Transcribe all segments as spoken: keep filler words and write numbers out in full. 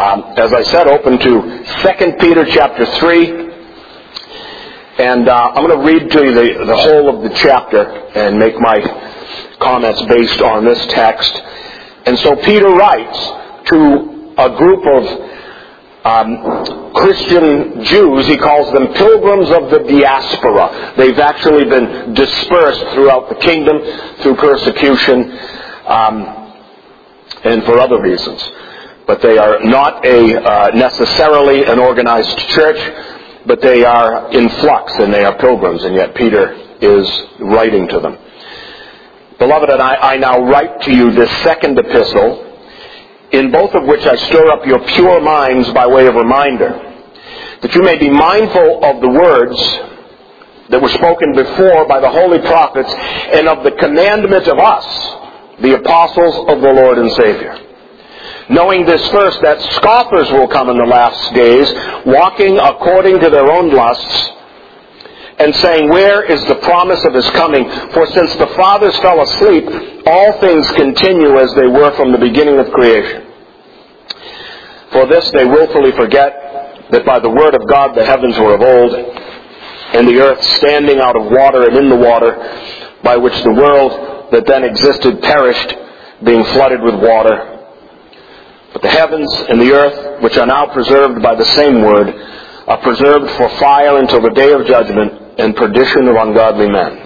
Um, as I said, open to Second Peter chapter three. And uh, I'm going to read to you the, the whole of the chapter and make my comments based on this text. And so Peter writes to a group of um, Christian Jews. He calls them pilgrims of the diaspora. They've actually been dispersed throughout the kingdom through persecution um, and for other reasons. But they are not a uh, necessarily an organized church, but they are in flux and they are pilgrims, and yet Peter is writing to them. Beloved, and I, I now write to you this second epistle, in both of which I stir up your pure minds by way of reminder, that you may be mindful of the words that were spoken before by the holy prophets, and of the commandment of us, the apostles of the Lord and Savior. Knowing this first, that scoffers will come in the last days, walking according to their own lusts, and saying, where is the promise of his coming? For since the fathers fell asleep, all things continue as they were from the beginning of creation. For this they willfully forget that by the word of God the heavens were of old, and the earth standing out of water and in the water, by which the world that then existed perished, being flooded with water. But the heavens and the earth, which are now preserved by the same word, are preserved for fire until the day of judgment and perdition of ungodly men.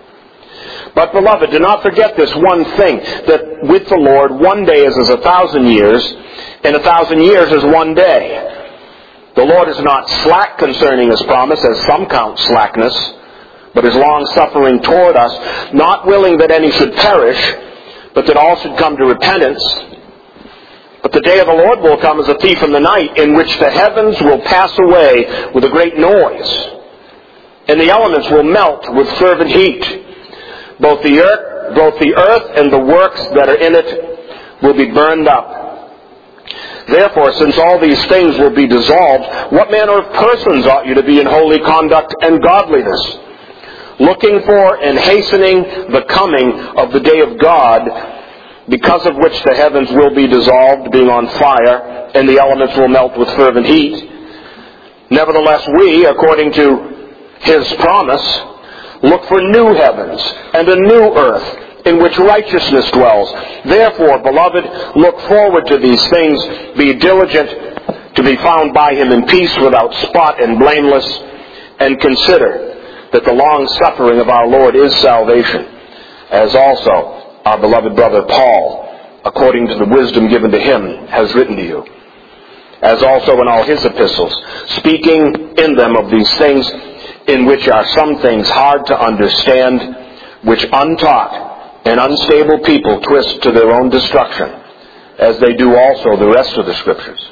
But, beloved, do not forget this one thing, that with the Lord one day is as a thousand years, and a thousand years is one day. The Lord is not slack concerning his promise, as some count slackness, but is long-suffering toward us, not willing that any should perish, but that all should come to repentance. But the day of the Lord will come as a thief in the night, in which the heavens will pass away with a great noise, and the elements will melt with fervent heat. Both the earth, both the earth and the works that are in it will be burned up. Therefore, since all these things will be dissolved, what manner of persons ought you to be in holy conduct and godliness, looking for and hastening the coming of the day of God, because of which the heavens will be dissolved, being on fire, and the elements will melt with fervent heat. Nevertheless, we, according to his promise, look for new heavens and a new earth, in which righteousness dwells. Therefore, beloved, look forward to these things, be diligent to be found by him in peace, without spot and blameless, and consider that the long suffering of our Lord is salvation, as also our beloved brother Paul, according to the wisdom given to him, has written to you, as also in all his epistles, speaking in them of these things, in which are some things hard to understand, which untaught and unstable people twist to their own destruction, as they do also the rest of the Scriptures.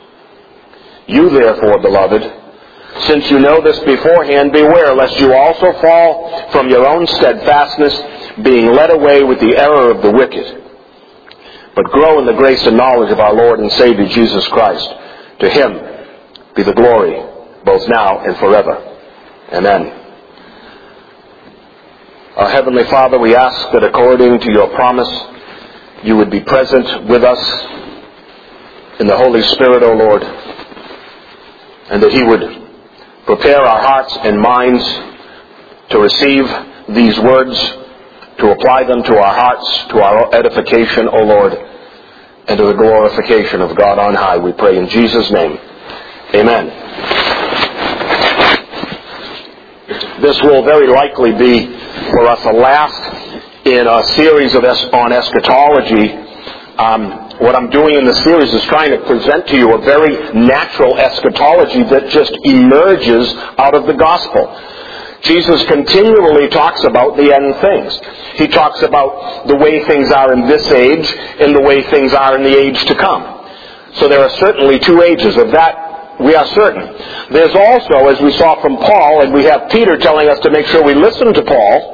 You therefore, beloved, since you know this beforehand, beware lest you also fall from your own steadfastness, being led away with the error of the wicked. But grow in the grace and knowledge of our Lord and Savior Jesus Christ. To him be the glory, both now and forever. Amen. Our Heavenly Father, we ask that according to your promise, you would be present with us in the Holy Spirit, O Lord, and that he would prepare our hearts and minds to receive these words, to apply them to our hearts, to our edification, O Lord, and to the glorification of God on high. We pray in Jesus' name. Amen. This will very likely be for us a last in a series of es- on eschatology. Um, what I'm doing in the series is trying to present to you a very natural eschatology that just emerges out of the gospel. Jesus continually talks about the end things. He talks about the way things are in this age and the way things are in the age to come. So there are certainly two ages. Of that, we are certain. There's also, as we saw from Paul, and we have Peter telling us to make sure we listen to Paul,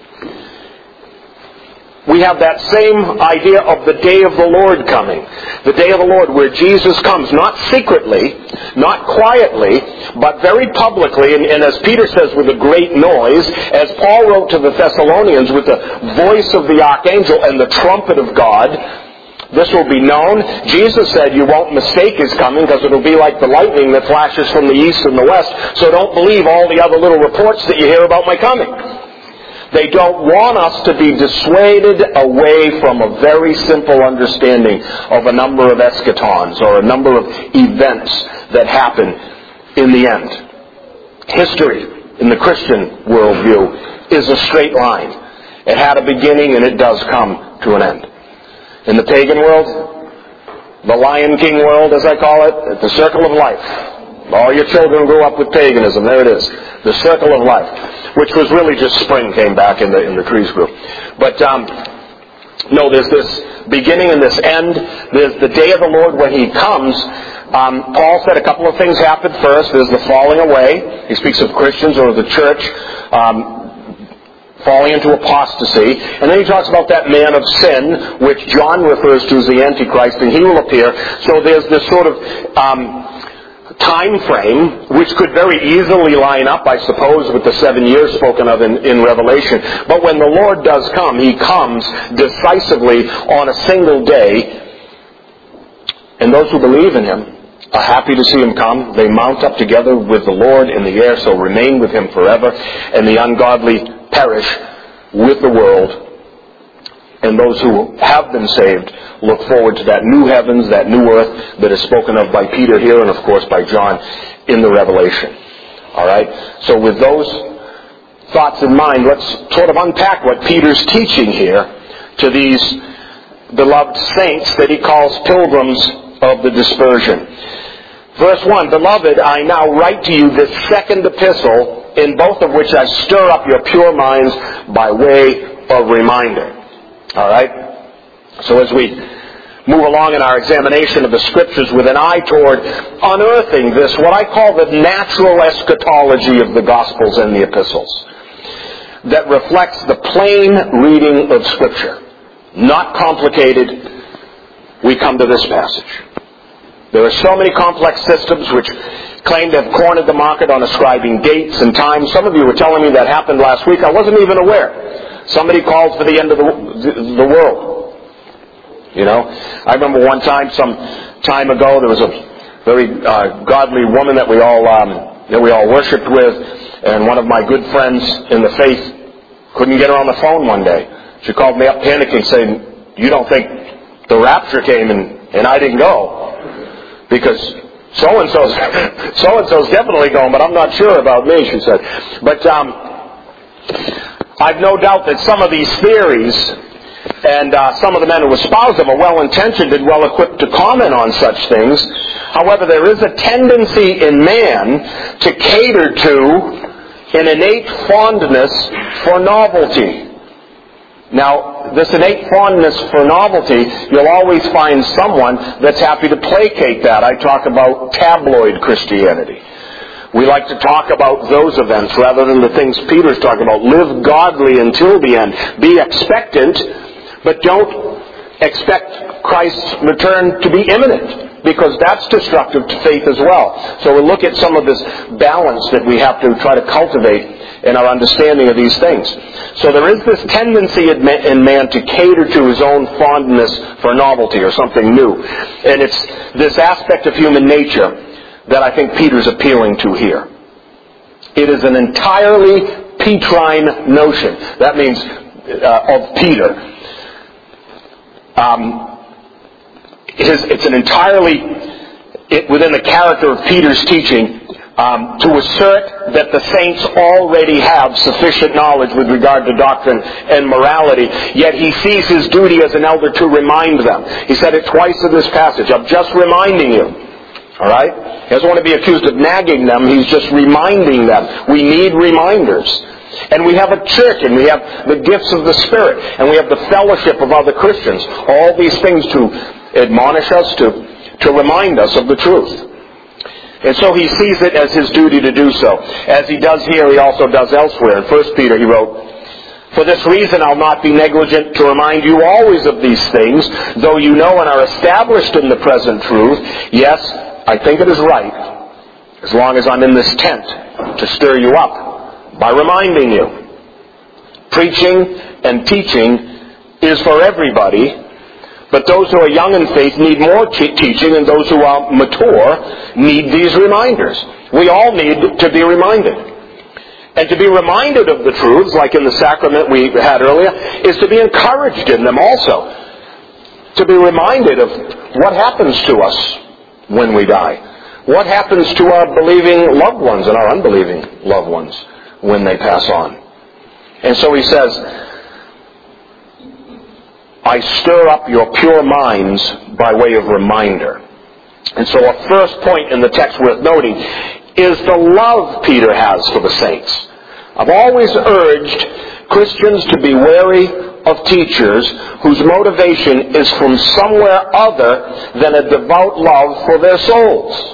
we have that same idea of the day of the Lord coming. The day of the Lord where Jesus comes, not secretly, not quietly, but very publicly, and, and as Peter says, with a great noise, as Paul wrote to the Thessalonians, with the voice of the archangel and the trumpet of God, This will be known. Jesus said you won't mistake his coming because it will be like the lightning that flashes from the east and the west. So don't believe all the other little reports that you hear about my coming. They don't want us to be dissuaded away from a very simple understanding of a number of eschatons or a number of events that happen in the end. History in the Christian worldview is a straight line. It had a beginning and it does come to an end. In the pagan world, the Lion King world as I call it, the circle of life. All your children grew up with paganism. There it is. The circle of life. Which was really just spring came back in the in the trees grew. But um, no, there's this beginning and this end. There's the day of the Lord when He comes. Um, Paul said a couple of things happen first. There's the falling away. He speaks of Christians or the church um, falling into apostasy. And then he talks about that man of sin, which John refers to as the Antichrist, and he will appear. So there's this sort of Um, time frame, which could very easily line up, I suppose, with the seven years spoken of in, in Revelation. But when the Lord does come, He comes decisively on a single day. And those who believe in Him are happy to see Him come. They mount up together with the Lord in the air, so remain with Him forever. And the ungodly perish with the world. And those who have been saved look forward to that new heavens, that new earth that is spoken of by Peter here and, of course, by John in the Revelation. All right? So with those thoughts in mind, let's sort of unpack what Peter's teaching here to these beloved saints that he calls pilgrims of the dispersion. Verse one, Beloved, I now write to you this second epistle, in both of which I stir up your pure minds by way of reminder. All right? So as we move along in our examination of the Scriptures with an eye toward unearthing this, what I call the natural eschatology of the Gospels and the Epistles, that reflects the plain reading of Scripture, not complicated, we come to this passage. There are so many complex systems which claim to have cornered the market on ascribing dates and times. Some of you were telling me that happened last week. I wasn't even aware. Somebody called for the end of the, the world. You know, I remember one time, some time ago, there was a very uh, godly woman that we all um, that we all worshipped with, and one of my good friends in the faith couldn't get her on the phone one day. She called me up panicking, saying, "You don't think the rapture came and, and I didn't go? Because so and so's so and so's definitely going, but I'm not sure about me," she said. But um, I've no doubt that some of these theories and uh, some of the men who espouse them are well-intentioned and well-equipped to comment on such things. However, there is a tendency in man to cater to an innate fondness for novelty. Now, this innate fondness for novelty, you'll always find someone that's happy to placate that. I talk about tabloid Christianity. We like to talk about those events rather than the things Peter's talking about. Live godly until the end. Be expectant, but don't expect Christ's return to be imminent, because that's destructive to faith as well. So we'll look at some of this balance that we have to try to cultivate in our understanding of these things. So there is this tendency in man to cater to his own fondness for novelty or something new. And it's this aspect of human nature that I think Peter's appealing to here. It is an entirely Petrine notion. That means uh, of Peter. Um, his, it's an entirely, it, within the character of Peter's teaching, um, to assert that the saints already have sufficient knowledge with regard to doctrine and morality, yet he sees his duty as an elder to remind them. He said it twice in this passage. I'm just reminding you. All right? He doesn't want to be accused of nagging them. He's just reminding them. We need reminders. And we have a church, and we have the gifts of the Spirit, and we have the fellowship of other Christians. All these things to admonish us, to, to remind us of the truth. And so he sees it as his duty to do so. As he does here, he also does elsewhere. In First Peter, he wrote, "For this reason I'll not be negligent to remind you always of these things, though you know and are established in the present truth. Yes, I think it is right, as long as I'm in this tent, to stir you up by reminding you. Preaching and teaching is for everybody, But those who are young in faith need more te- teaching, and those who are mature need these reminders. We all need to be reminded. And to be reminded of the truths, like in the sacrament we had earlier, is to be encouraged in them also. To be reminded of what happens to us when we die. What happens to our believing loved ones and our unbelieving loved ones when they pass on. And so he says, I stir up your pure minds by way of reminder. And so a first point in the text worth noting is the love Peter has for the saints. I've always urged Christians to be wary of teachers whose motivation is from somewhere other than a devout love for their souls.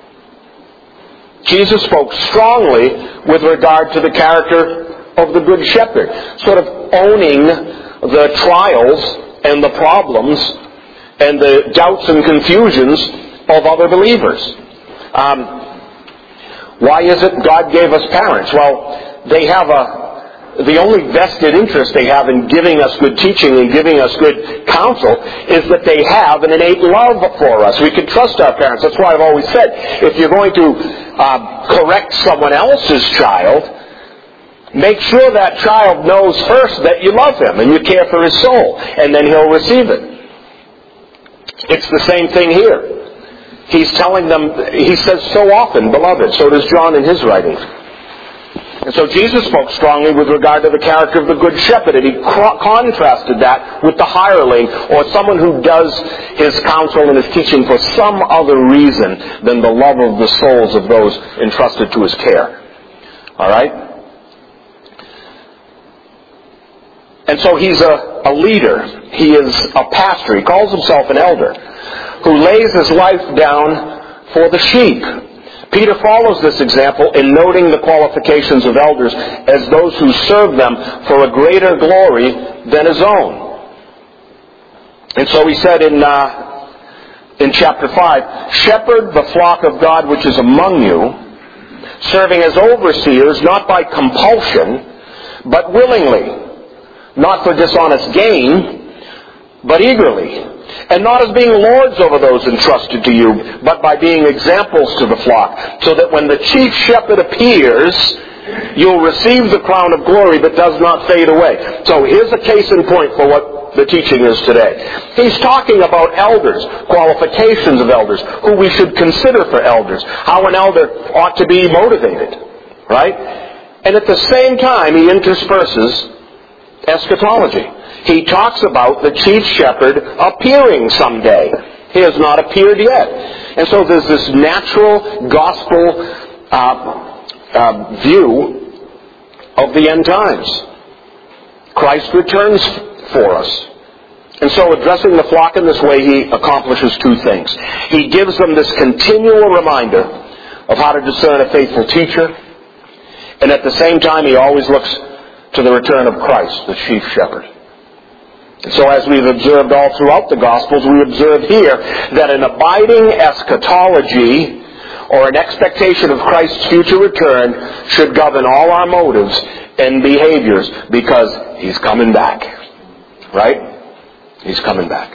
Jesus spoke strongly with regard to the character of the Good Shepherd, sort of owning the trials and the problems and the doubts and confusions of other believers. Um, why is it God gave us parents? Well, they have a the only vested interest they have in giving us good teaching and giving us good counsel is that they have an innate love for us. We can trust our parents. That's why I've always said, if you're going to uh, correct someone else's child, make sure that child knows first that you love him and you care for his soul, and then he'll receive it. It's the same thing here. He's telling them, he says so often, beloved, so does John in his writings. And so Jesus spoke strongly with regard to the character of the Good Shepherd, and he co- contrasted that with the hireling, or someone who does his counsel and his teaching for some other reason than the love of the souls of those entrusted to his care. All right? And so he's a, a leader. He is a pastor. He calls himself an elder, who lays his life down for the sheep. Peter follows this example in noting the qualifications of elders as those who serve them for a greater glory than his own. And so he said in uh, in chapter five, shepherd the flock of God which is among you, serving as overseers, not by compulsion, but willingly, not for dishonest gain, but eagerly, and not as being lords over those entrusted to you, but by being examples to the flock, so that when the chief shepherd appears, you'll receive the crown of glory that does not fade away. So here's a case in point for what the teaching is today. He's talking about elders, qualifications of elders, who we should consider for elders, how an elder ought to be motivated, right? And at the same time, he intersperses eschatology. He talks about the chief shepherd appearing someday. He has not appeared yet. And so there's this natural gospel uh, uh, view of the end times. Christ returns for us. And so addressing the flock in this way, he accomplishes two things. He gives them this continual reminder of how to discern a faithful teacher, and at the same time he always looks to the return of Christ, the chief shepherd. And so as we've observed all throughout the Gospels, we observe here that an abiding eschatology or an expectation of Christ's future return should govern all our motives and behaviors, because he's coming back. Right? He's coming back.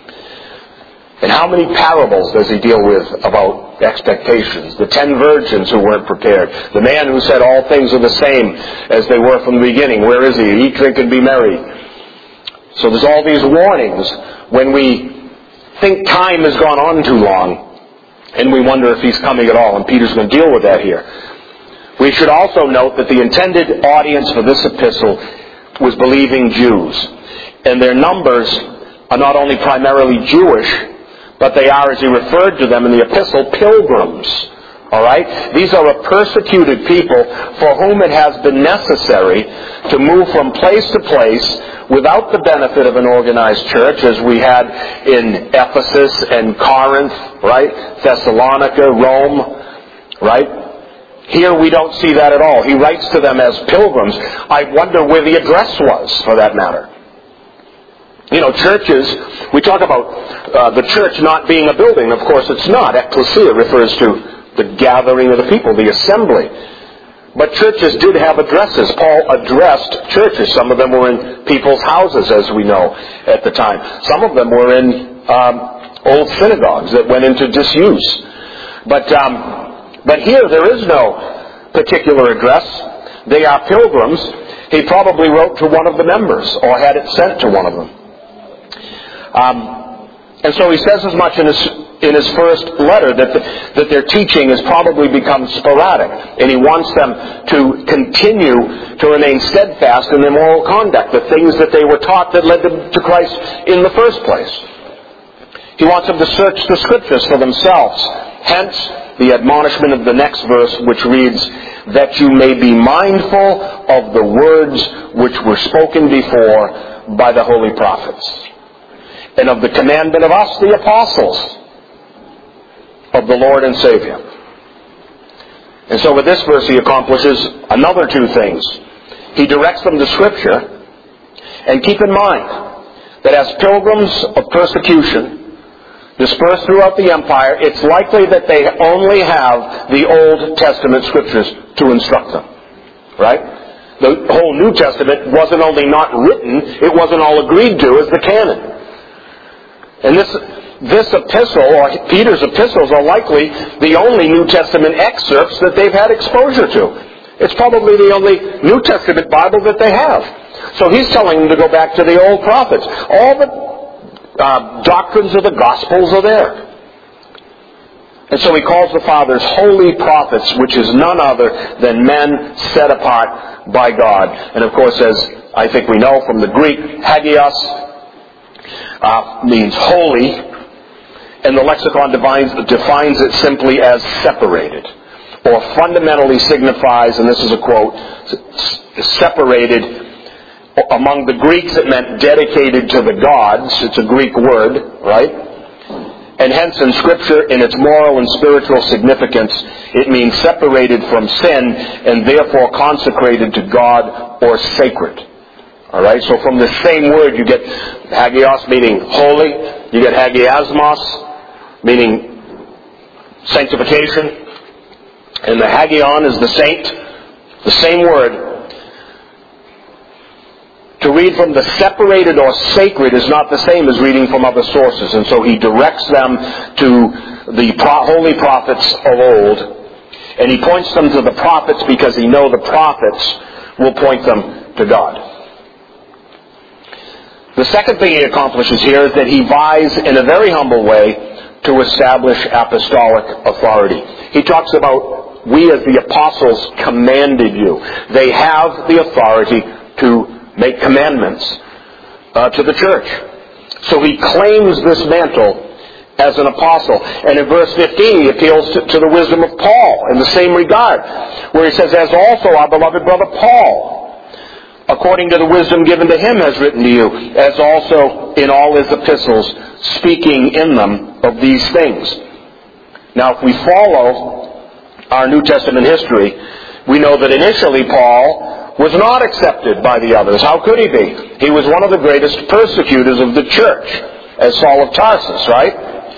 And how many parables does he deal with about expectations? The ten virgins who weren't prepared. The man who said all things are the same as they were from the beginning. Where is he? Eat, drink, and be merry. So there's all these warnings when we think time has gone on too long and we wonder if he's coming at all. And Peter's going to deal with that here. We should also note that the intended audience for this epistle was believing Jews. And their numbers are not only primarily Jewish, but they are, as he referred to them in the epistle, pilgrims. All right? These are a persecuted people for whom it has been necessary to move from place to place without the benefit of an organized church, as we had in Ephesus and Corinth, right? Thessalonica, Rome, right? Here we don't see that at all. He writes to them as pilgrims. I wonder where the address was, for that matter. You know, churches, we talk about uh, the church not being a building. Of course it's not. Ecclesia refers to the gathering of the people, the assembly. But churches did have addresses. Paul addressed churches. Some of them were in people's houses, as we know, at the time. Some of them were in um, old synagogues that went into disuse. But, um, but here there is no particular address. They are pilgrims. He probably wrote to one of the members or had it sent to one of them. Um, and so he says as much in his in his first letter that the, that their teaching has probably become sporadic, and he wants them to continue to remain steadfast in their moral conduct, the things that they were taught that led them to Christ in the first place. He wants them to search the Scriptures for themselves. Hence, the admonishment of the next verse, which reads, that you may be mindful of the words which were spoken before by the holy prophets, and of the commandment of us, the apostles, of the Lord and Savior. And so with this verse he accomplishes another two things. He directs them to Scripture, and keep in mind that as pilgrims of persecution dispersed throughout the empire, it's likely that they only have the Old Testament Scriptures to instruct them. Right? The whole New Testament wasn't only not written, it wasn't all agreed to as the canon. And this This epistle, or Peter's epistles, are likely the only New Testament excerpts that they've had exposure to. It's probably the only New Testament Bible that they have. So he's telling them to go back to the old prophets. All the uh, doctrines of the Gospels are there. And so he calls the fathers holy prophets, which is none other than men set apart by God. And of course, as I think we know from the Greek, hagios uh, means holy. And the lexicon defines, defines it simply as separated, or fundamentally signifies, and this is a quote, separated. Among the Greeks it meant dedicated to the gods. It's a Greek word, right? And hence in Scripture, in its moral and spiritual significance, it means separated from sin and therefore consecrated to God or sacred. All right, so from the same word you get hagios, meaning holy. You get hagiasmos, meaning sanctification. And the hagion is the saint. The same word. To read from the separated or sacred is not the same as reading from other sources. And so he directs them to the holy prophets of old. And he points them to the prophets because he knows the prophets will point them to God. The second thing he accomplishes here is that he vies in a very humble way to establish apostolic authority. He talks about, we as the apostles commanded you. They have the authority to make commandments uh, to the church. So he claims this mantle as an apostle. And in verse fifteen he appeals to, to the wisdom of Paul in the same regard, where he says, as also our beloved brother Paul, according to the wisdom given to him, has written to you, as also in all his epistles, speaking in them of these things. Now, if we follow our New Testament history, we know that initially Paul was not accepted by the others. How could he be? He was one of the greatest persecutors of the church, as Saul of Tarsus, right?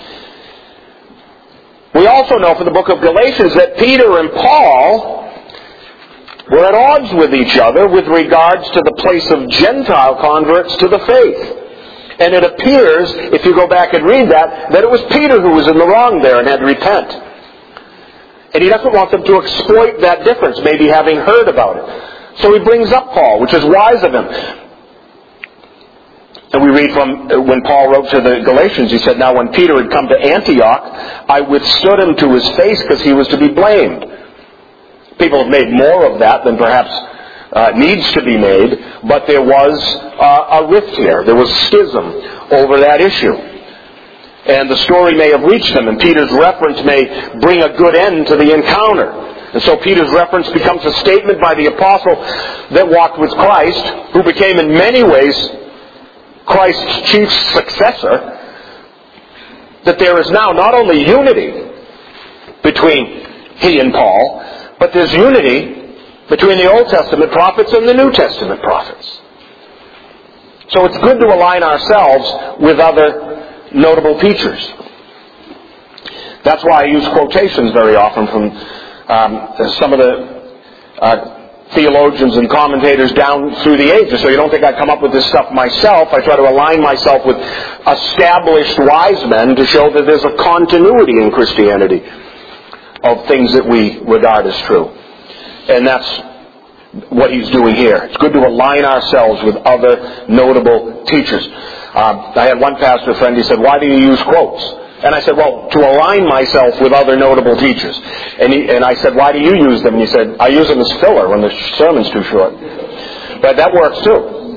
We also know from the book of Galatians that Peter and Paul were at odds with each other with regards to the place of Gentile converts to the faith. And it appears, if you go back and read that, that it was Peter who was in the wrong there and had to repent. And he doesn't want them to exploit that difference, maybe having heard about it. So he brings up Paul, which is wise of him. And we read from when Paul wrote to the Galatians, he said, now when Peter had come to Antioch, I withstood him to his face because he was to be blamed. People have made more of that than perhaps uh, needs to be made, but there was uh, a rift here. There was schism over that issue. And the story may have reached him, and Peter's reference may bring a good end to the encounter. And so Peter's reference becomes a statement by the apostle that walked with Christ, who became in many ways Christ's chief successor, that there is now not only unity between he and Paul, but there's unity between the Old Testament prophets and the New Testament prophets. So it's good to align ourselves with other notable teachers. That's why I use quotations very often from um, some of the uh, theologians and commentators down through the ages. So you don't think I come up with this stuff myself. I try to align myself with established wise men to show that there's a continuity in Christianity of things that we regard as true. And that's what he's doing here. It's good to align ourselves with other notable teachers. Um, I had one pastor friend, he said, "Why do you use quotes?" And I said, "Well, to align myself with other notable teachers." And, he, and I said, "Why do you use them?" And he said, "I use them as filler when the sermon's too short." But that works too.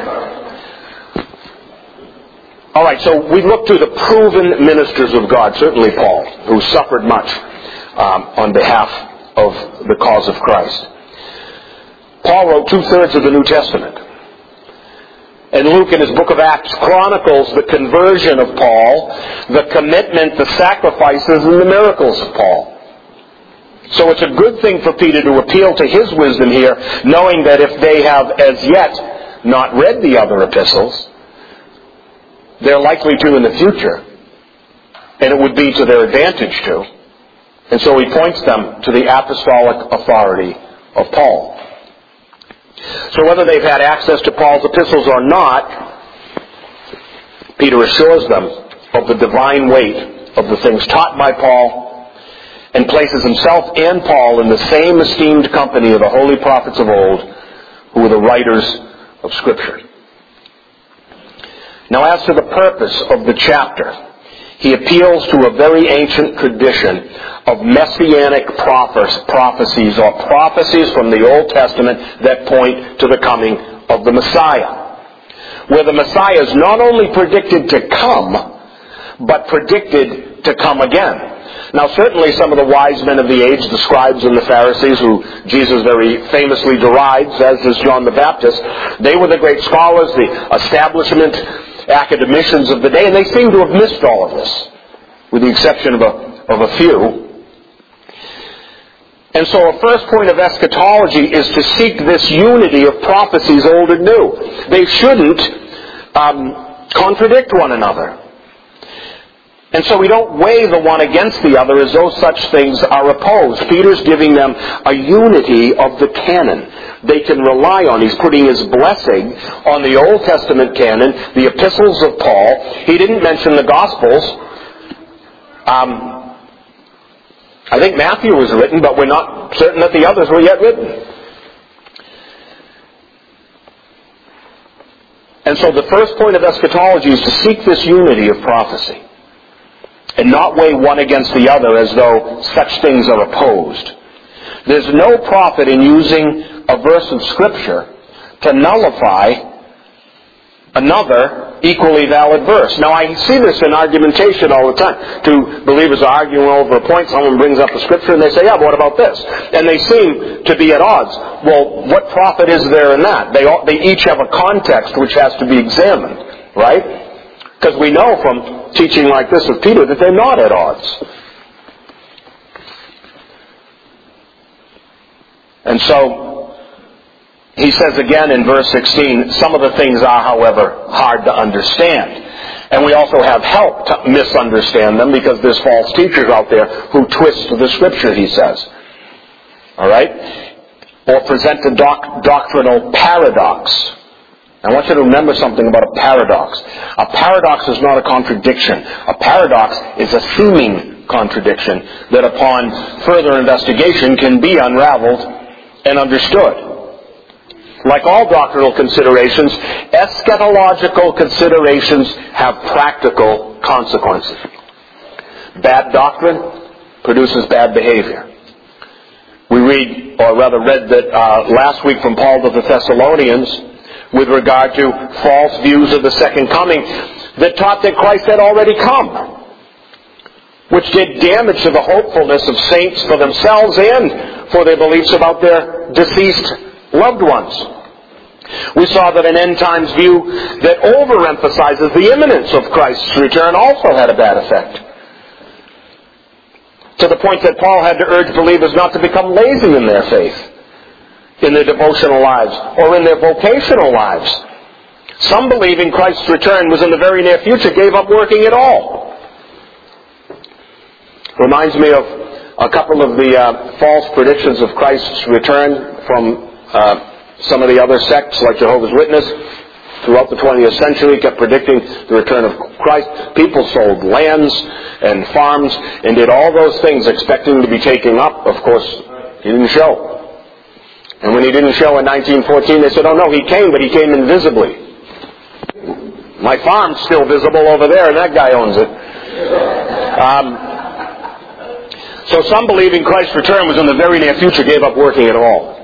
All right, so we look to the proven ministers of God, certainly Paul, who suffered much um, on behalf of the cause of Christ. Paul wrote two-thirds of the New Testament. And Luke, in his book of Acts, chronicles the conversion of Paul, the commitment, the sacrifices, and the miracles of Paul. So it's a good thing for Peter to appeal to his wisdom here, knowing that if they have as yet not read the other epistles, they're likely to in the future, and it would be to their advantage to. And so he points them to the apostolic authority of Paul. So whether they've had access to Paul's epistles or not, Peter assures them of the divine weight of the things taught by Paul and places himself and Paul in the same esteemed company of the holy prophets of old who were the writers of Scripture. Now, as to the purpose of the chapter, he appeals to a very ancient tradition of messianic prophecies or prophecies from the Old Testament that point to the coming of the Messiah, where the Messiah is not only predicted to come, but predicted to come again. Now, certainly some of the wise men of the age, the scribes and the Pharisees, who Jesus very famously derides, as is John the Baptist, they were the great scholars, the establishment academicians of the day, and they seem to have missed all of this, with the exception of a, of a few. And so a first point of eschatology is to seek this unity of prophecies, old and new. They shouldn't um, contradict one another. And so we don't weigh the one against the other as though such things are opposed. Peter's giving them a unity of the canon they can rely on. He's putting his blessing on the Old Testament canon, the epistles of Paul. He didn't mention the Gospels. Um, I think Matthew was written, but we're not certain that the others were yet written. And so the first point of eschatology is to seek this unity of prophecy and not weigh one against the other as though such things are opposed. There's no profit in using a verse of Scripture to nullify another equally valid verse. Now, I see this in argumentation all the time. Two believers are arguing over a point. Someone brings up a Scripture and they say, yeah, but what about this? And they seem to be at odds. Well, what profit is there in that? They, all, they each have a context which has to be examined, right? Because we know from teaching like this of Peter that they're not at odds. And so, he says again in verse sixteen, some of the things are, however, hard to understand. And we also have help to misunderstand them because there's false teachers out there who twist the Scripture, he says. All right? Or present a doc- doctrinal paradox. I want you to remember something about a paradox. A paradox is not a contradiction. A paradox is a seeming contradiction that upon further investigation can be unraveled and understood. Like all doctrinal considerations, eschatological considerations have practical consequences. Bad doctrine produces bad behavior. We read, or rather read that uh, last week from Paul to the Thessalonians, with regard to false views of the second coming that taught that Christ had already come, which did damage to the hopefulness of saints for themselves and for their beliefs about their deceased loved ones. We saw that an end times view that overemphasizes the imminence of Christ's return also had a bad effect, to the point that Paul had to urge believers not to become lazy in their faith, in their devotional lives, or in their vocational lives. Some believing Christ's return was in the very near future gave up working at all. Reminds me of a couple of the uh, false predictions of Christ's return from uh, some of the other sects like Jehovah's Witness throughout the twentieth century kept predicting the return of Christ. People sold lands and farms and did all those things expecting to be taken up. Of course, he didn't show. And when he didn't show in nineteen fourteen, they said, oh no, he came, but he came invisibly. My farm's still visible over there, and that guy owns it. Um, so some believing Christ's return was in the very near future gave up working at all.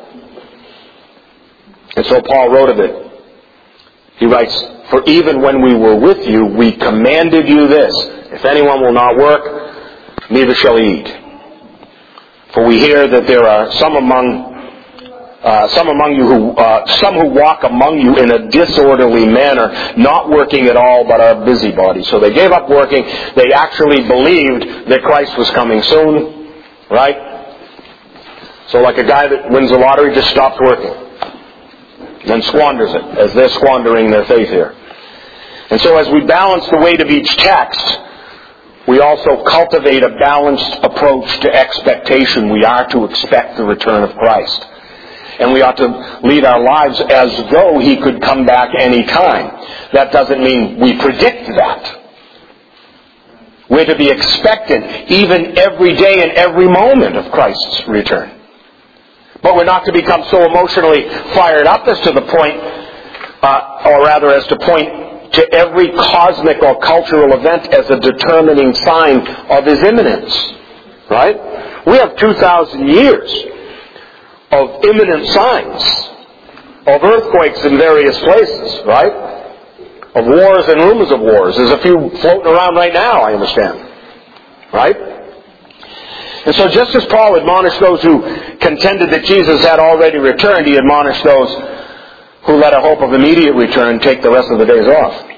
And so Paul wrote of it. He writes, for even when we were with you, we commanded you this: if anyone will not work, neither shall he eat. For we hear that there are some among uh, some among you who uh, some who walk among you in a disorderly manner, not working at all, but are busybodies. So they gave up working. They actually believed that Christ was coming soon, right? So like a guy that wins the lottery just stops working, then squanders it, as they're squandering their faith here. And so as we balance the weight of each text, we also cultivate a balanced approach to expectation. We are to expect the return of Christ. And we ought to lead our lives as though He could come back any time. That doesn't mean we predict that. We're to be expectant even every day and every moment of Christ's return. But we're not to become so emotionally fired up as to the point, uh, or rather as to point to every cosmic or cultural event as a determining sign of His imminence. Right? We have two thousand years of imminent signs, of earthquakes in various places, right? Of wars and rumors of wars. There's a few floating around right now, I understand. Right? And so just as Paul admonished those who contended that Jesus had already returned, he admonished those who let a hope of immediate return take the rest of the days off.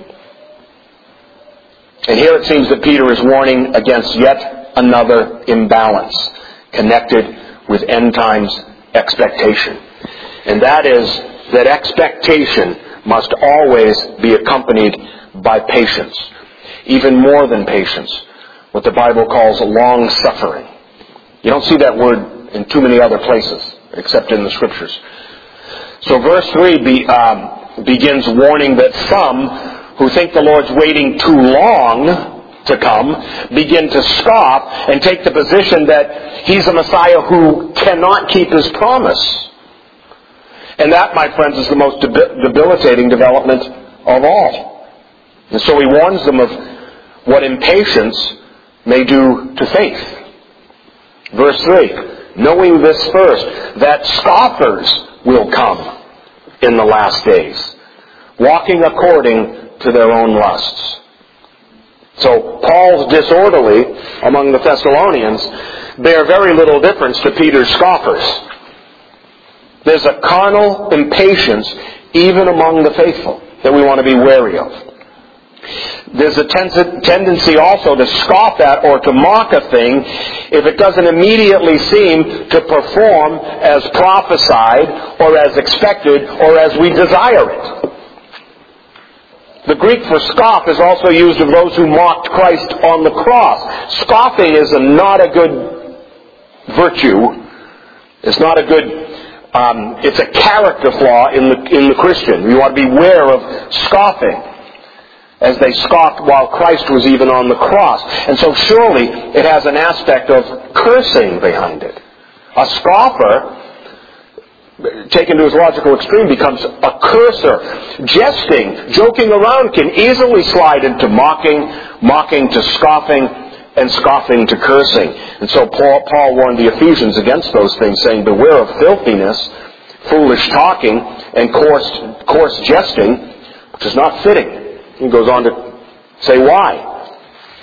And here it seems that Peter is warning against yet another imbalance connected with end times expectation. And that is that expectation must always be accompanied by patience. Even more than patience. What the Bible calls long-suffering. You don't see that word in too many other places, except in the Scriptures. So verse three be, um, begins warning that some who think the Lord's waiting too long to come begin to scoff and take the position that He's a Messiah who cannot keep His promise. And that, my friends, is the most debi- debilitating development of all. And so he warns them of what impatience may do to faith. Verse three, knowing this first, that scoffers will come in the last days, walking according to their own lusts. So Paul's disorderly among the Thessalonians bear very little difference to Peter's scoffers. There's a carnal impatience even among the faithful that we want to be wary of. There's a ten- tendency also to scoff at or to mock a thing if it doesn't immediately seem to perform as prophesied or as expected or as we desire it. The Greek for scoff is also used of those who mocked Christ on the cross. Scoffing is a, not a good virtue. It's not a good, um, it's a character flaw in the, in the Christian. You ought to beware of scoffing, as they scoffed while Christ was even on the cross. And so surely it has an aspect of cursing behind it. A scoffer, taken to its logical extreme, becomes a curser. Jesting, joking around can easily slide into mocking, mocking to scoffing, and scoffing to cursing. And so Paul, Paul warned the Ephesians against those things, saying, beware of filthiness, foolish talking, and coarse, coarse jesting, which is not fitting. He goes on to say why.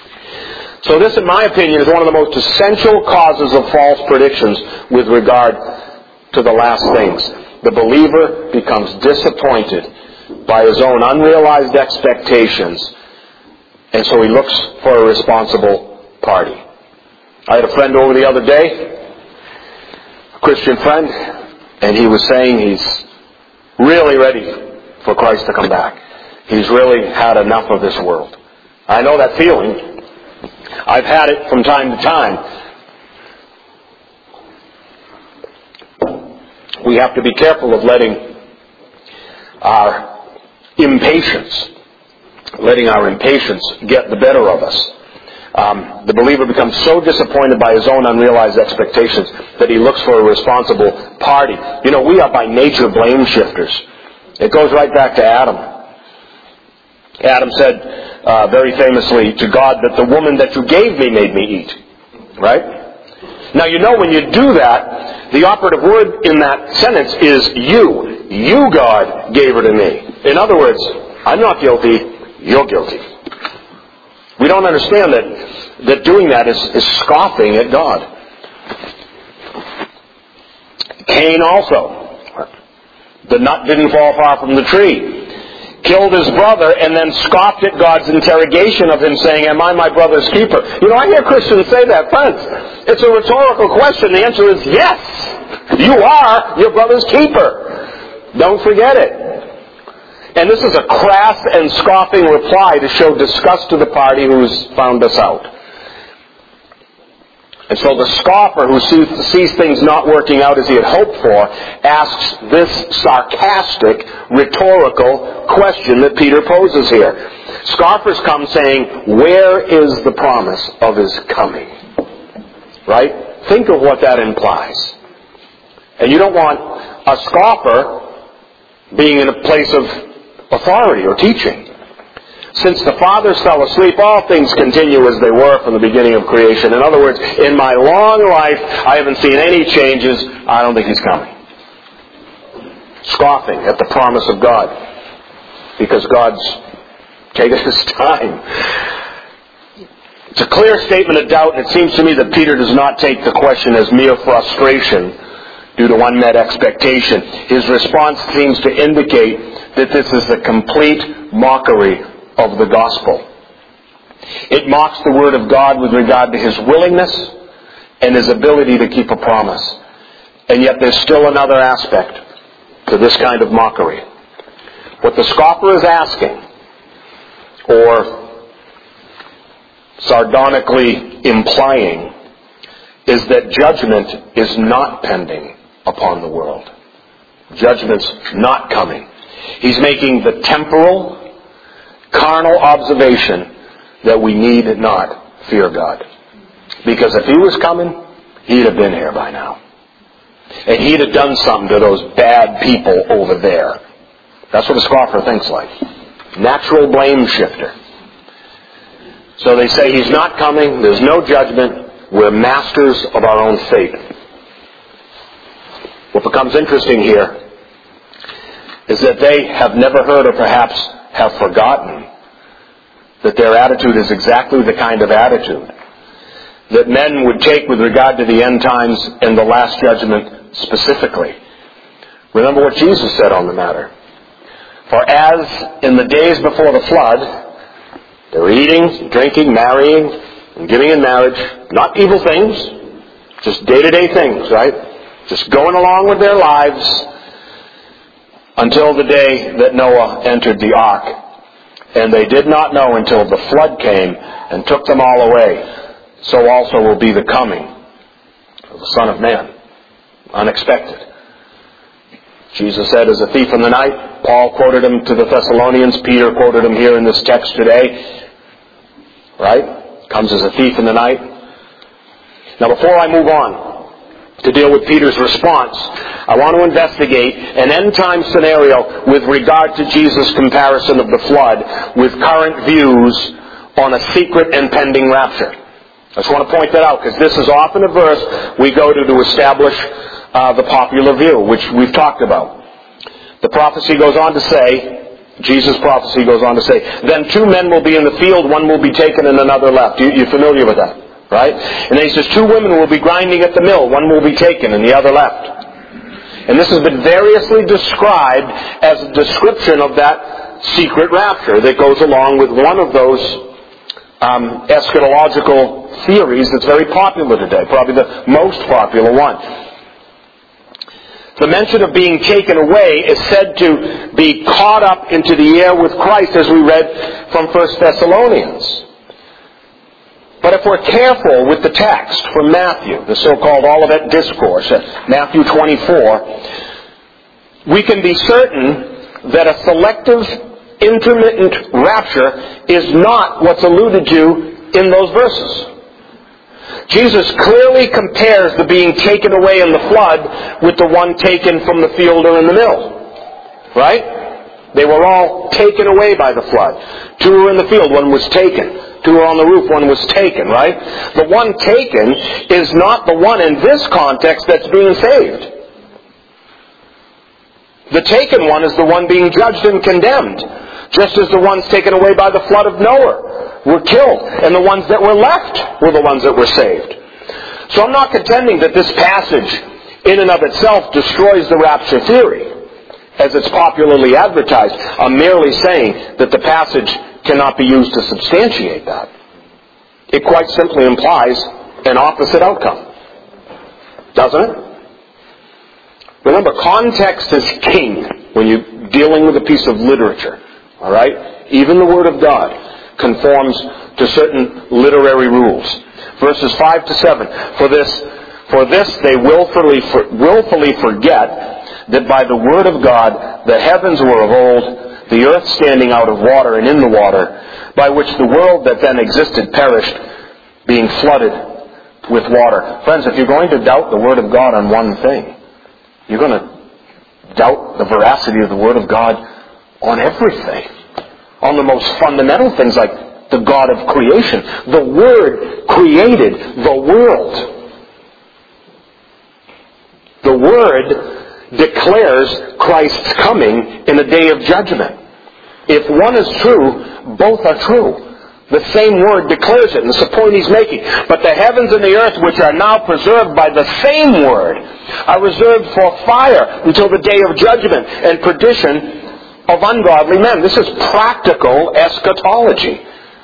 So this, in my opinion, is one of the most essential causes of false predictions with regard to the last things. The believer becomes disappointed by his own unrealized expectations, and so he looks for a responsible party. I had a friend over the other day, a Christian friend, and he was saying he's really ready for Christ to come back. He's really had enough of this world. I know that feeling. I've had it from time to time. we have to be careful of letting our impatience, letting our impatience get the better of us. Um, the believer becomes so disappointed by his own unrealized expectations that he looks for a responsible party. You know, we are by nature blame shifters. It goes right back to Adam. Adam said uh, very famously to God that the woman that you gave me made me eat. Right? Now, you know, when you do that, the operative word in that sentence is you. You, God, gave her to me. In other words, I'm not guilty, you're guilty. We don't understand that, that doing that is, is scoffing at God. Cain also, the nut didn't fall far from the tree, killed his brother and then scoffed at God's interrogation of him, saying, am I my brother's keeper? You know, I hear Christians say that. Friends, it's a rhetorical question. The answer is yes. You are your brother's keeper. Don't forget it. And this is a crass and scoffing reply to show disgust to the party who's found us out. And so the scoffer who sees, sees things not working out as he had hoped for asks this sarcastic, rhetorical question that Peter poses here. Scoffers come saying, where is the promise of his coming? Right? Think of what that implies. And you don't want a scoffer being in a place of authority or teaching. Since the fathers fell asleep, all things continue as they were from the beginning of creation. In other words, in my long life, I haven't seen any changes. I don't think he's coming. Scoffing at the promise of God, because God's taken his time. It's a clear statement of doubt, and it seems to me that Peter does not take the question as mere frustration due to unmet expectation. His response seems to indicate that this is a complete mockery of the gospel. It mocks the word of God with regard to his willingness and his ability to keep a promise. And yet there's still another aspect to this kind of mockery. What the scoffer is asking, or sardonically implying, is that judgment is not pending upon the world. Judgment's not coming. He's making the temporal, carnal observation that we need not fear God. Because if he was coming, he'd have been here by now. And he'd have done something to those bad people over there. That's what a scoffer thinks like. Natural blame shifter. So they say he's not coming, there's no judgment, we're masters of our own fate. What becomes interesting here is that they have never heard, or perhaps have forgotten, that their attitude is exactly the kind of attitude that men would take with regard to the end times and the last judgment specifically. Remember what Jesus said on the matter. For as in the days before the flood, they were eating, drinking, marrying, and giving in marriage, not evil things, just day-to-day things, right? Just going along with their lives, until the day that Noah entered the ark. And they did not know until the flood came and took them all away. So also will be the coming of the Son of Man. Unexpected. Jesus said, as a thief in the night. Paul quoted him to the Thessalonians. Peter quoted him here in this text today. Right? Comes as a thief in the night. Now before I move on to deal with Peter's response, I want to investigate an end-time scenario with regard to Jesus' comparison of the flood with current views on a secret and pending rapture. I just want to point that out, because this is often a verse we go to to establish uh, the popular view, which we've talked about. The prophecy goes on to say, Jesus' prophecy goes on to say, then two men will be in the field, one will be taken and another left. You, you're familiar with that? Right? And then he says, two women will be grinding at the mill. One will be taken and the other left. And this has been variously described as a description of that secret rapture that goes along with one of those um, eschatological theories that's very popular today. Probably the most popular one. The mention of being taken away is said to be caught up into the air with Christ, as we read from First Thessalonians. But if we're careful with the text from Matthew, the so-called Olivet Discourse, Matthew twenty-four, we can be certain that a selective, intermittent rapture is not what's alluded to in those verses. Jesus clearly compares the being taken away in the flood with the one taken from the field or in the mill. Right? They were all taken away by the flood. Two were in the field, one was taken. Two were on the roof, one was taken, right? The one taken is not the one in this context that's being saved. The taken one is the one being judged and condemned, just as the ones taken away by the flood of Noah were killed, and the ones that were left were the ones that were saved. So I'm not contending that this passage in and of itself destroys the rapture theory, as it's popularly advertised. I'm merely saying that the passage cannot be used to substantiate that. It quite simply implies an opposite outcome. Doesn't it? Remember, context is king when you're dealing with a piece of literature. All right? Even the Word of God conforms to certain literary rules. Verses five to seven. For this, for this they willfully, for, willfully forget that by the Word of God the heavens were of old, the earth standing out of water and in the water, by which the world that then existed perished, being flooded with water. Friends, if you're going to doubt the Word of God on one thing, you're going to doubt the veracity of the Word of God on everything. On the most fundamental things like the God of creation. The Word created the world. The Word declares Christ's coming in a day of judgment. If one is true, both are true. The same Word declares it, and that's the point he's making. But the heavens and the earth, which are now preserved by the same Word, are reserved for fire until the day of judgment and perdition of ungodly men. This is practical eschatology.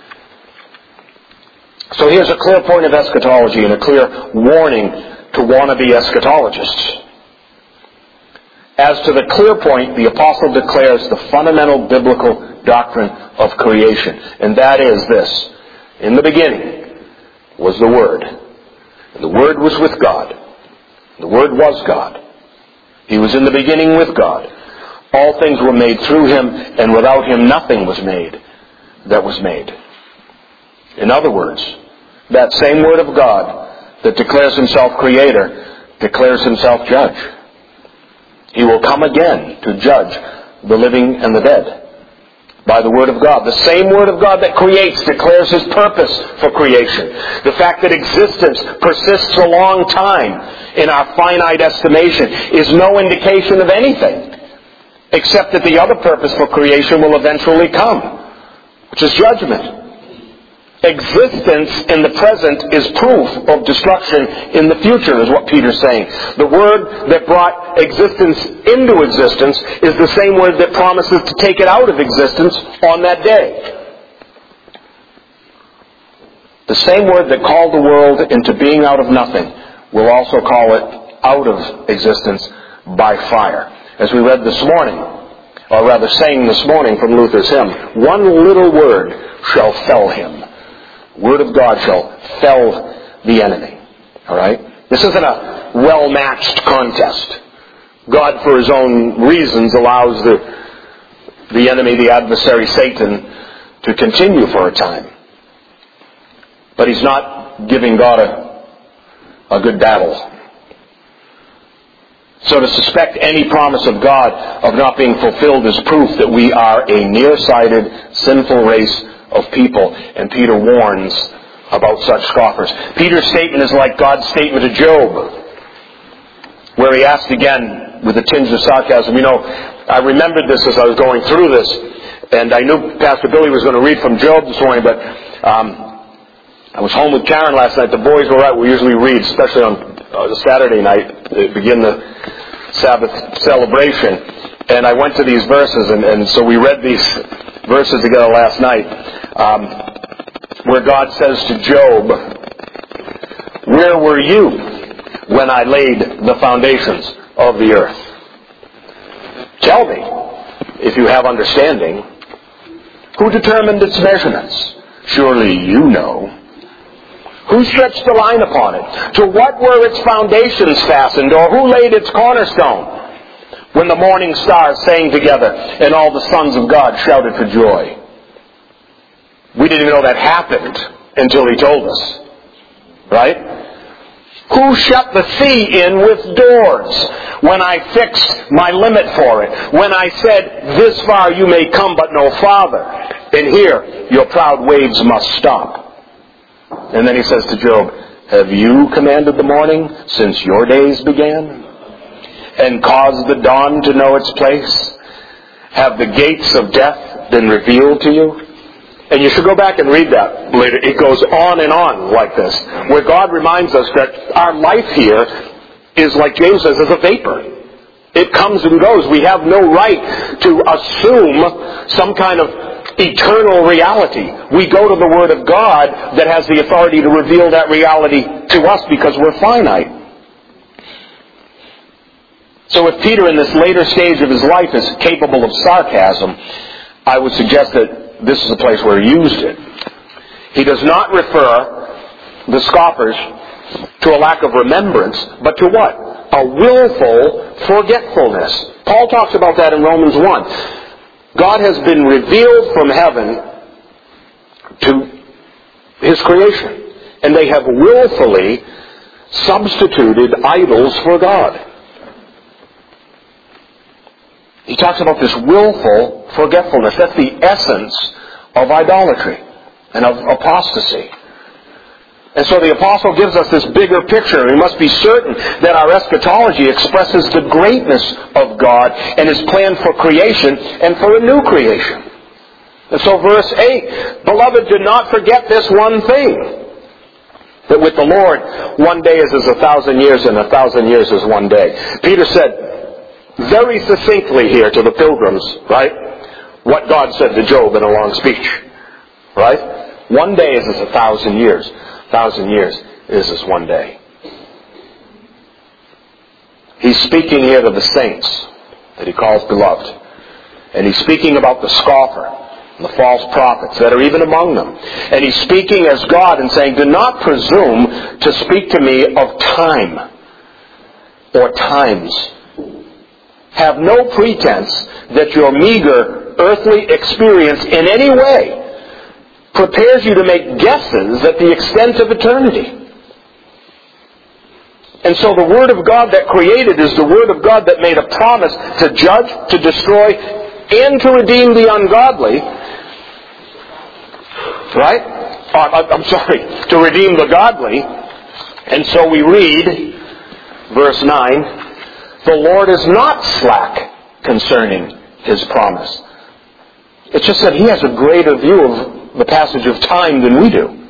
So here's a clear point of eschatology and a clear warning to wannabe eschatologists. As to the clear point, the apostle declares the fundamental biblical doctrine of creation. And that is this. In the beginning was the Word. And the Word was with God. The Word was God. He was in the beginning with God. All things were made through Him, and without Him nothing was made that was made. In other words, that same Word of God that declares Himself Creator declares Himself Judge. He will come again to judge the living and the dead by the Word of God. The same Word of God that creates declares His purpose for creation. The fact that existence persists a long time in our finite estimation is no indication of anything, except that the other purpose for creation will eventually come, which is judgment. Existence in the present is proof of destruction in the future, is what Peter's saying. The Word that brought existence into existence is the same Word that promises to take it out of existence on that day. The same Word that called the world into being out of nothing will also call it out of existence by fire. As we read this morning, or rather sang this morning from Luther's hymn, one little word shall fell him. Word of God shall fell the enemy. All right? This isn't a well-matched contest. God, for His own reasons, allows the, the enemy, the adversary, Satan, to continue for a time. But He's not giving God a, a good battle. So to suspect any promise of God of not being fulfilled is proof that we are a nearsighted, sinful race of people. And Peter warns about such scoffers. Peter's statement is like God's statement to Job, where he asked again with a tinge of sarcasm. You know, I remembered this as I was going through this, and I knew Pastor Billy was going to read from Job this morning, but um, I was home with Karen last night. The boys were out. We usually read, especially on uh, Saturday night, to begin the Sabbath celebration. And I went to these verses, and, and so we read these verses together last night, um, where God says to Job, "Where were you when I laid the foundations of the earth? Tell me, if you have understanding, who determined its measurements? Surely you know. Who stretched the line upon it? To what were its foundations fastened, or who laid its cornerstone? when the morning stars sang together and all the sons of God shouted for joy. We didn't even know that happened until he told us. Right? Who shut the sea in with doors when I fixed my limit for it? When I said, this far you may come but no farther. And here your proud waves must stop. And then he says to Job, have you commanded the morning since your days began? And caused the dawn to know its place? Have the gates of death been revealed to you? And you should go back and read that later. It goes on and on like this, where God reminds us that our life here is, like James says, is a vapor. It comes and goes. We have no right to assume some kind of eternal reality. We go to the Word of God that has the authority to reveal that reality to us because we're finite. So if Peter in this later stage of his life is capable of sarcasm, I would suggest that this is a place where he used it. He does not refer the scoffers to a lack of remembrance, but to what? A willful forgetfulness. Paul talks about that in Romans one. God has been revealed from heaven to his creation, and they have willfully substituted idols for God. He talks about this willful forgetfulness. That's the essence of idolatry and of apostasy. And so the apostle gives us this bigger picture. We must be certain that our eschatology expresses the greatness of God and his plan for creation and for a new creation. And so verse eight, beloved, do not forget this one thing, that with the Lord one day is as a thousand years and a thousand years is one day. Peter said very succinctly here to the pilgrims, right, what God said to Job in a long speech, right? One day is as a thousand years. A thousand years is as one day. He's speaking here to the saints that he calls beloved. And he's speaking about the scoffer and the false prophets that are even among them. And he's speaking as God and saying, do not presume to speak to me of time or times. Have no pretense that your meager earthly experience in any way prepares you to make guesses at the extent of eternity. And so the Word of God that created is the Word of God that made a promise to judge, to destroy, and to redeem the ungodly. Right? Uh, I'm sorry, to redeem the godly. And so we read, verse nine, the Lord is not slack concerning his promise. It's just that he has a greater view of the passage of time than we do.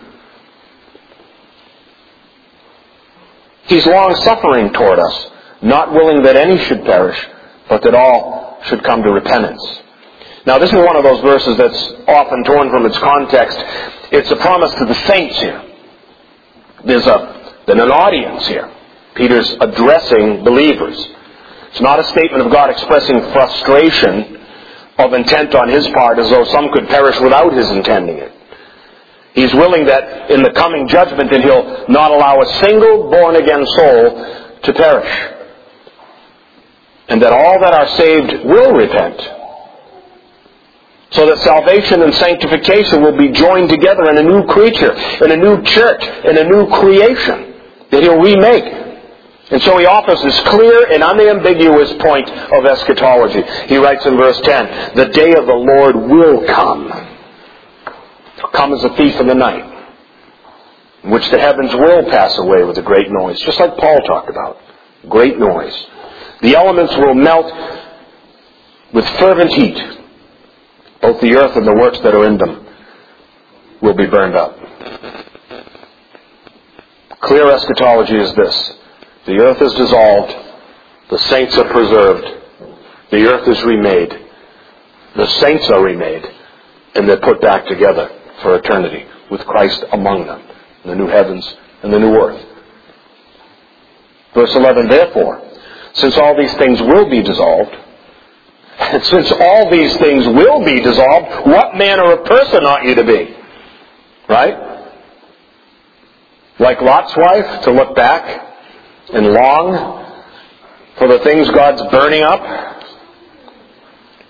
He's long-suffering toward us, not willing that any should perish, but that all should come to repentance. Now, this is one of those verses that's often torn from its context. It's a promise to the saints here. There's a, then an audience here. Peter's addressing believers. It's not a statement of God expressing frustration of intent on his part as though some could perish without his intending it. He's willing that in the coming judgment that he'll not allow a single born-again soul to perish. And that all that are saved will repent. So that salvation and sanctification will be joined together in a new creature, in a new church, in a new creation that he'll remake. And so he offers this clear and unambiguous point of eschatology. He writes in verse ten, the day of the Lord will come. He'll come as a thief in the night, in which the heavens will pass away with a great noise, just like Paul talked about. Great noise. The elements will melt with fervent heat. Both the earth and the works that are in them will be burned up. Clear eschatology is this. The earth is dissolved. The saints are preserved. The earth is remade. The saints are remade. And they're put back together for eternity with Christ among them. In the new heavens and the new earth. Verse eleven, therefore, since all these things will be dissolved, and since all these things will be dissolved, what manner of person ought you to be? Right? Like Lot's wife, to look back and long for the things God's burning up?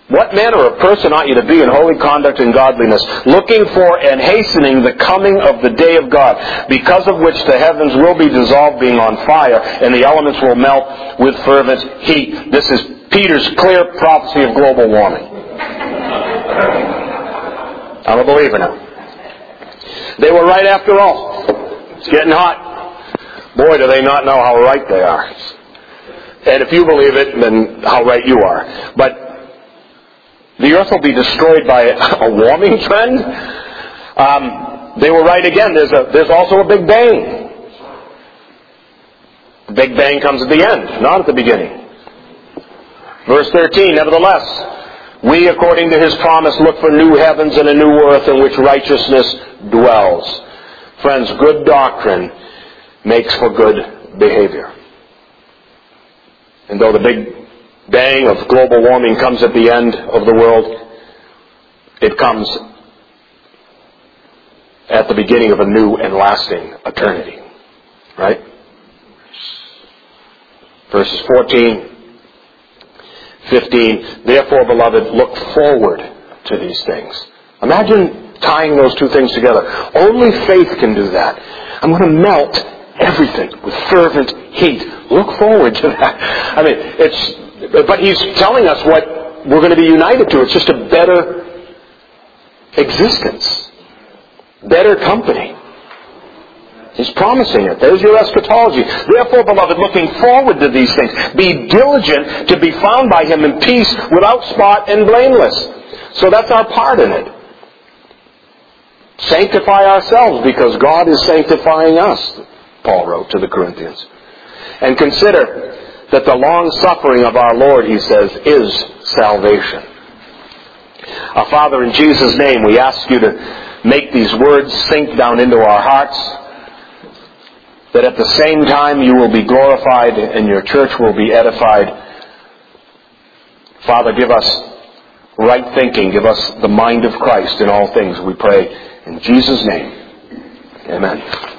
What manner of person ought you to be in holy conduct and godliness, looking for and hastening the coming of the day of God, because of which the heavens will be dissolved, being on fire, and the elements will melt with fervent heat. This is Peter's clear prophecy of global warming. I'm a believer now. They were right after all. It's getting hot. Boy, do they not know how right they are. And if you believe it, then how right you are. But the earth will be destroyed by a warming trend. Um, they were right again. There's a, there's also a Big Bang. The Big Bang comes at the end, not at the beginning. Verse thirteen, nevertheless, we, according to His promise, look for new heavens and a new earth in which righteousness dwells. Friends, good doctrine makes for good behavior. And though the Big Bang of global warming comes at the end of the world, it comes at the beginning of a new and lasting eternity. Right? Verses fourteen, fifteen, therefore, beloved, look forward to these things. Imagine tying those two things together. Only faith can do that. I'm going to melt everything with fervent heat. Look forward to that. I mean, it's But he's telling us what we're going to be united to. It's just a better existence. Better company. He's promising it. There's your eschatology. Therefore, beloved, looking forward to these things, be diligent to be found by Him in peace, without spot and blameless. So that's our part in it. Sanctify ourselves because God is sanctifying us, Paul wrote to the Corinthians. And consider that the long suffering of our Lord, he says, is salvation. Our Father, in Jesus' name, we ask you to make these words sink down into our hearts, that at the same time you will be glorified and your church will be edified. Father, give us right thinking. Give us the mind of Christ in all things, we pray. In Jesus' name, amen.